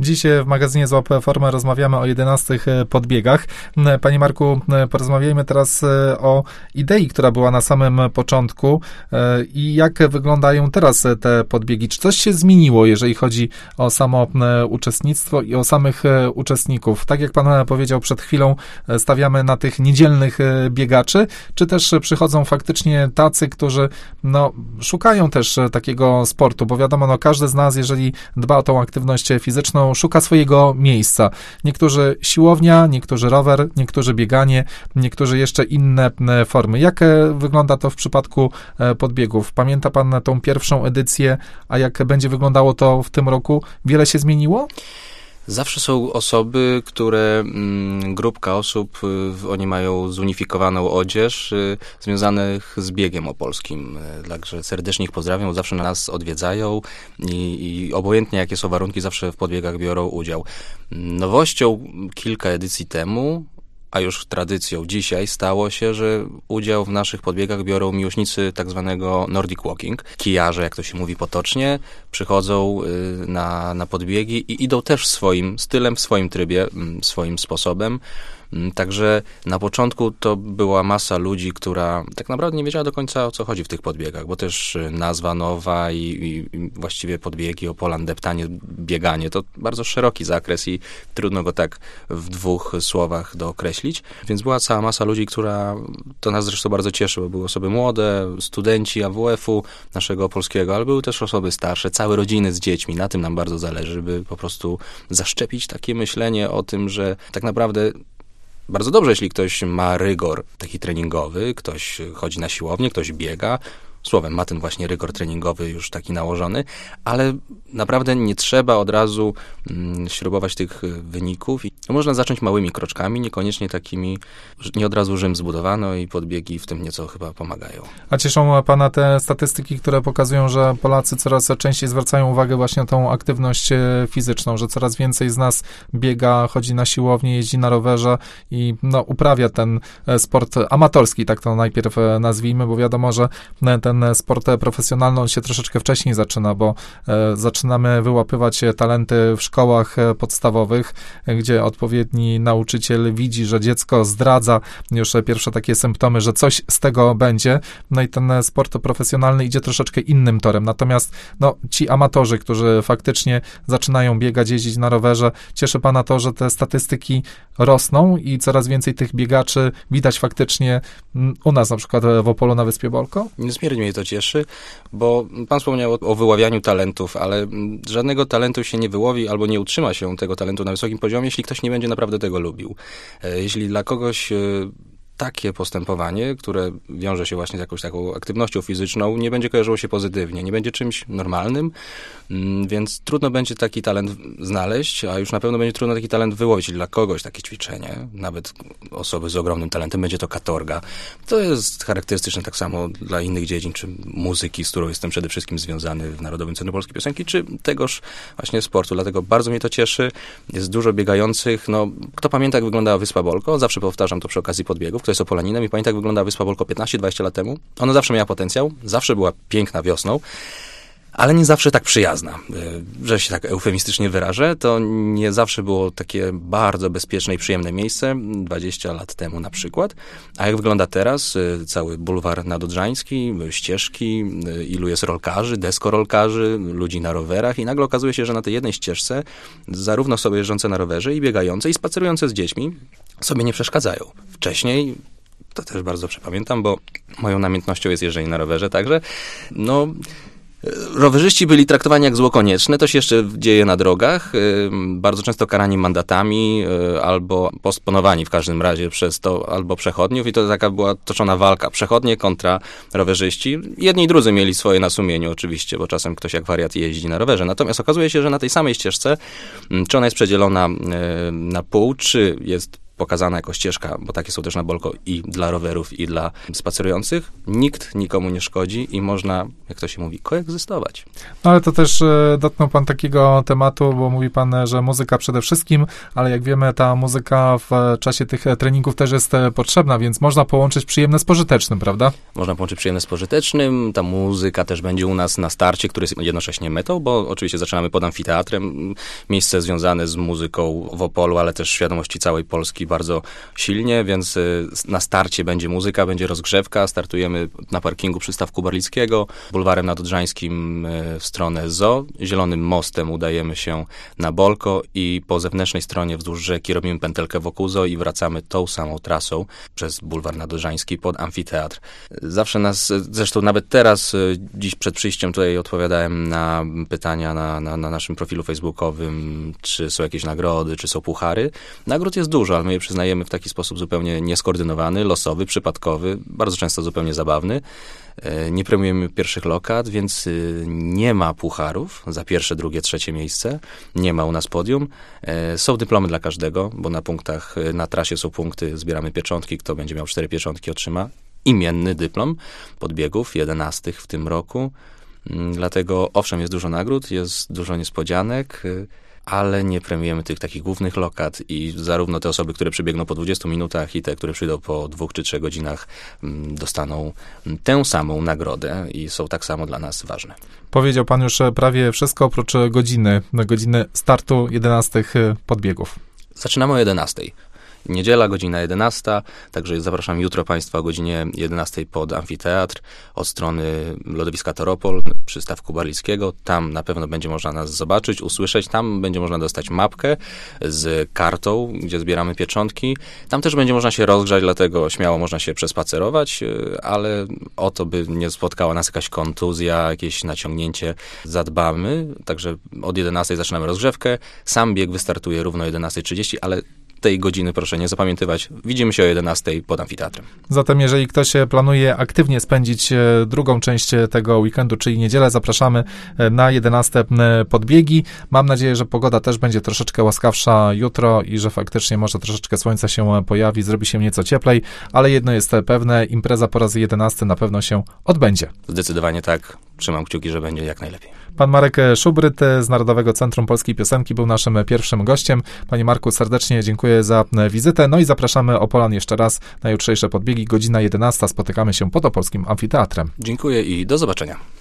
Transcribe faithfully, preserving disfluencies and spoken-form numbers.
Dziś w magazynie Złap Formę rozmawiamy o jedenastych podbiegach. Panie Marku, porozmawiajmy teraz o idei, która była na samym początku i jak wyglądają teraz te podbiegi. Czy coś się zmieniło, jeżeli chodzi o samo uczestnictwo i o samych uczestników? Tak jak pan powiedział przed chwilą, stawiamy na tych niedzielnych biegaczy, czy też przychodzą faktycznie tacy, którzy no, szukają też takiego sportu, bo wiadomo, no, każdy z nas, jeżeli dba o tą aktywność fizyczną, szuka swojego miejsca. Niektórzy siłownia, niektórzy rower, niektórzy bieganie, niektórzy jeszcze inne formy. Jak wygląda to w przypadku podbiegów? Pamięta pan tą pierwszą edycję, a jak będzie wyglądało to w tym roku? Wiele się zmieniło? Zawsze są osoby, które, grupka osób, oni mają zunifikowaną odzież y, związanych z biegiem opolskim. Także serdecznie ich pozdrawiam, zawsze nas odwiedzają i, i obojętnie jakie są warunki, zawsze w podbiegach biorą udział. Nowością kilka edycji temu, a już tradycją dzisiaj stało się, że udział w naszych podbiegach biorą miłośnicy tak zwanego Nordic Walking. Kijarze, jak to się mówi potocznie, przychodzą na, na podbiegi i idą też swoim stylem, w swoim trybie, swoim sposobem. Także na początku to była masa ludzi, która tak naprawdę nie wiedziała do końca, o co chodzi w tych podbiegach, bo też nazwa nowa i, i właściwie podbiegi, Opolan, deptanie, bieganie, to bardzo szeroki zakres i trudno go tak w dwóch słowach dookreślić. Więc była cała masa ludzi, która, to nas zresztą bardzo cieszy, bo były osoby młode, studenci A W F-u naszego polskiego, ale były też osoby starsze, całe rodziny z dziećmi. Na tym nam bardzo zależy, by po prostu zaszczepić takie myślenie o tym, że tak naprawdę bardzo dobrze, jeśli ktoś ma rygor taki treningowy, ktoś chodzi na siłownię, ktoś biega, słowem, ma ten właśnie rygor treningowy już taki nałożony, ale naprawdę nie trzeba od razu mm, śrubować tych wyników. I można zacząć małymi kroczkami, niekoniecznie takimi, nie od razu Rzym zbudowano i podbiegi w tym nieco chyba pomagają. A cieszą pana te statystyki, które pokazują, że Polacy coraz częściej zwracają uwagę właśnie na tą aktywność fizyczną, że coraz więcej z nas biega, chodzi na siłownię, jeździ na rowerze i no, uprawia ten sport amatorski, tak to najpierw nazwijmy, bo wiadomo, że ten sport profesjonalny, on się troszeczkę wcześniej zaczyna, bo e, zaczynamy wyłapywać talenty w szkołach podstawowych, gdzie odpowiedni nauczyciel widzi, że dziecko zdradza już pierwsze takie symptomy, że coś z tego będzie, no i ten sport profesjonalny idzie troszeczkę innym torem. Natomiast no, ci amatorzy, którzy faktycznie zaczynają biegać, jeździć na rowerze, cieszy pana to, że te statystyki rosną i coraz więcej tych biegaczy widać faktycznie u nas, na przykład w Opolu na Wyspie Bolko? Niezmiernie mnie to cieszy, bo pan wspomniał o, o wyławianiu talentów, ale żadnego talentu się nie wyłowi albo nie utrzyma się tego talentu na wysokim poziomie, jeśli ktoś nie będzie naprawdę tego lubił. Jeśli dla kogoś takie postępowanie, które wiąże się właśnie z jakąś taką aktywnością fizyczną, nie będzie kojarzyło się pozytywnie, nie będzie czymś normalnym, więc trudno będzie taki talent znaleźć, a już na pewno będzie trudno taki talent wyłowić. Dla kogoś takie ćwiczenie, nawet osoby z ogromnym talentem, będzie to katorga. To jest charakterystyczne tak samo dla innych dziedzin, czy muzyki, z którą jestem przede wszystkim związany w Narodowym Centrum Polskiej Piosenki, czy tegoż właśnie sportu. Dlatego bardzo mnie to cieszy. Jest dużo biegających. No, kto pamięta, jak wyglądała Wyspa Bolko? Zawsze powtarzam to przy okazji podbiegów. Kto jest opolaninem i pamięta, jak wyglądała Wyspa Bolko piętnaście dwadzieścia lat temu? Ona zawsze miała potencjał, zawsze była piękna wiosną, ale nie zawsze tak przyjazna. Że się tak eufemistycznie wyrażę, to nie zawsze było takie bardzo bezpieczne i przyjemne miejsce, dwadzieścia lat temu na przykład. A jak wygląda teraz? Cały bulwar nadodrzański, ścieżki, ilu jest rolkarzy, deskorolkarzy, ludzi na rowerach i nagle okazuje się, że na tej jednej ścieżce zarówno osoby jeżdżące na rowerze i biegające i spacerujące z dziećmi sobie nie przeszkadzają. Wcześniej, to też bardzo dobrze pamiętam, bo moją namiętnością jest jeżdżenie na rowerze, także no... Rowerzyści byli traktowani jak zło konieczne, to się jeszcze dzieje na drogach, bardzo często karani mandatami albo postponowani w każdym razie przez to, albo przechodniów i to taka była toczona walka, przechodnie kontra rowerzyści. Jedni i drudzy mieli swoje na sumieniu oczywiście, bo czasem ktoś jak wariat jeździ na rowerze, natomiast okazuje się, że na tej samej ścieżce, czy ona jest przedzielona na pół, czy jest pokazana jako ścieżka, bo takie są też na Bolko i dla rowerów, i dla spacerujących. Nikt nikomu nie szkodzi i można, jak to się mówi, koegzystować. No ale to też e, dotknął pan takiego tematu, bo mówi pan, że muzyka przede wszystkim, ale jak wiemy, ta muzyka w czasie tych treningów też jest potrzebna, więc można połączyć przyjemne z pożytecznym, prawda? Można połączyć przyjemne z pożytecznym. Ta muzyka też będzie u nas na starcie, który jest jednocześnie metą, bo oczywiście zaczynamy pod amfiteatrem. Miejsce związane z muzyką w Opolu, ale też w świadomości całej Polski bardzo silnie, więc na starcie będzie muzyka, będzie rozgrzewka. Startujemy na parkingu Przystawku Barlickiego, bulwarem nadodrzańskim w stronę Zoo. Zielonym mostem udajemy się na Bolko i po zewnętrznej stronie wzdłuż rzeki robimy pętelkę wokół Zoo i wracamy tą samą trasą przez bulwar nadodrzański pod amfiteatr. Zawsze nas, zresztą nawet teraz, dziś przed przyjściem tutaj odpowiadałem na pytania na, na, na naszym profilu facebookowym, czy są jakieś nagrody, czy są puchary. Nagród jest dużo, ale my je przyznajemy w taki sposób zupełnie nieskoordynowany, losowy, przypadkowy, bardzo często zupełnie zabawny. Nie premiujemy pierwszych lokat, więc nie ma pucharów za pierwsze, drugie, trzecie miejsce. Nie ma u nas podium. Są dyplomy dla każdego, bo na punktach, na trasie są punkty, zbieramy pieczątki. Kto będzie miał cztery pieczątki, otrzyma imienny dyplom podbiegów, jedenastych w tym roku. Dlatego owszem, jest dużo nagród, jest dużo niespodzianek, ale nie premiujemy tych takich głównych lokat i zarówno te osoby, które przybiegną po dwudziestu minutach i te, które przyjdą po dwóch czy trzech godzinach, dostaną tę samą nagrodę i są tak samo dla nas ważne. Powiedział pan już prawie wszystko oprócz godziny, godziny startu jedenastych podbiegów. Zaczynamy o jedenastej. Niedziela, godzina jedenasta, także zapraszam jutro Państwa o godzinie jedenastej pod amfiteatr od strony lodowiska Toropol, Przystawku Barlickiego. Tam na pewno będzie można nas zobaczyć, usłyszeć. Tam będzie można dostać mapkę z kartą, gdzie zbieramy pieczątki. Tam też będzie można się rozgrzać, dlatego śmiało można się przespacerować, ale o to, by nie spotkała nas jakaś kontuzja, jakieś naciągnięcie, zadbamy. Także od jedenastej zaczynamy rozgrzewkę. Sam bieg wystartuje równo o jedenasta trzydzieści, ale tej godziny proszę nie zapamiętywać. Widzimy się o jedenastej pod amfiteatrem. Zatem jeżeli ktoś planuje aktywnie spędzić drugą część tego weekendu, czyli niedzielę, zapraszamy na jedenaste podbiegi. Mam nadzieję, że pogoda też będzie troszeczkę łaskawsza jutro i że faktycznie może troszeczkę słońca się pojawi, zrobi się nieco cieplej, ale jedno jest pewne, impreza po raz jedenasty na pewno się odbędzie. Zdecydowanie tak. Trzymam kciuki, że będzie jak najlepiej. Pan Marek Szubryt z Narodowego Centrum Polskiej Piosenki był naszym pierwszym gościem. Panie Marku, serdecznie dziękuję za wizytę. No i zapraszamy Opolan jeszcze raz na jutrzejsze podbiegi. Godzina jedenasta. Spotykamy się pod Opolskim Amfiteatrem. Dziękuję i do zobaczenia.